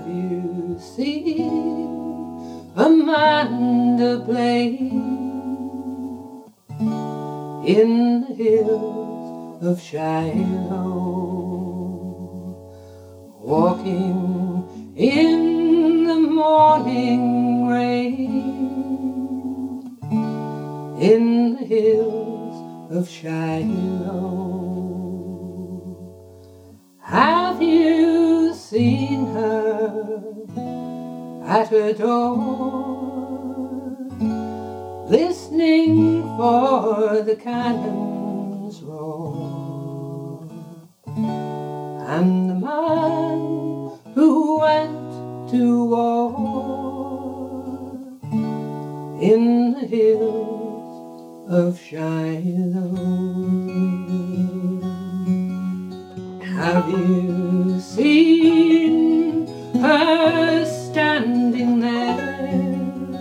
Have you seen Amanda playing in the hills of Shiloh, walking in the morning rain in the hills of Shiloh? Have you seen her at her door, listening for the cannon's roar, and the man who went to war in the hills of Shiloh? Have you seen her standing there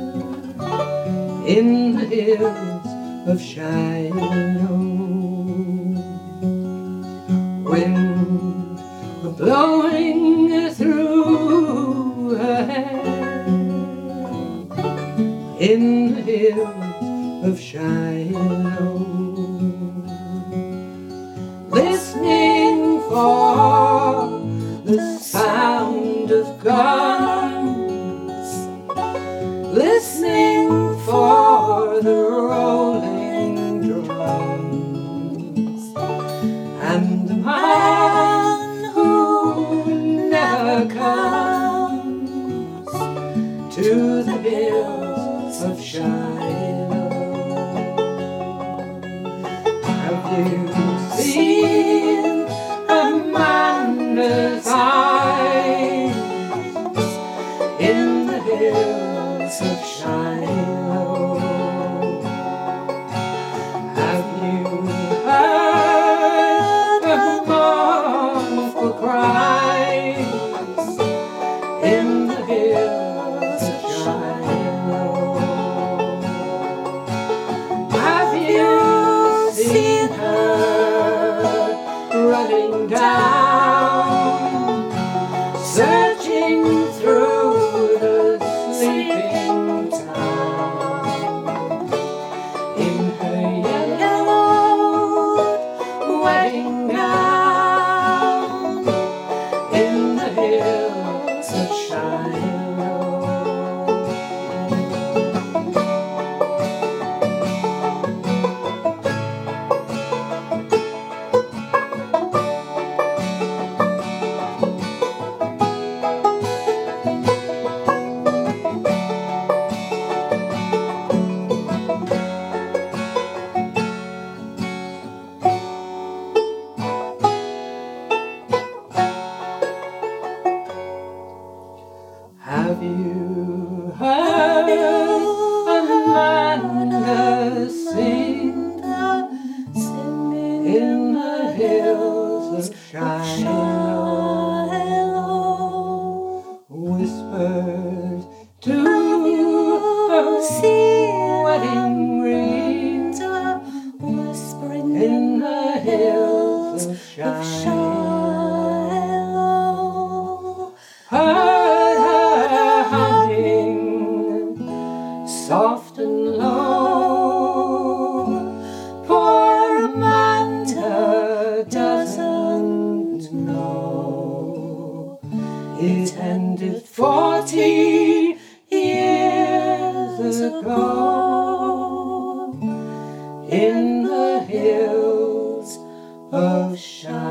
in the hills of Shiloh? Wind blowing through her hair in the hills of Shiloh, listening for the sound of guns, listening for the rolling drums, and the man who never comes to the hills of Shiloh. Have you seen Amanda's eyes in the hills of Shiloh? Have you heard the mournful cries in the hills of Shiloh? Have you seen her running down, searching through the sleeping town in her yellowed wedding gown in the hills of Shiloh? Have you heard Amanda sing in the hills of Shiloh? Whispered to her wedding ring in the hills of Shiloh. Heard her humming soft and low. Poor Amanda doesn't know it ended 40 years ago in the hills of Shiloh.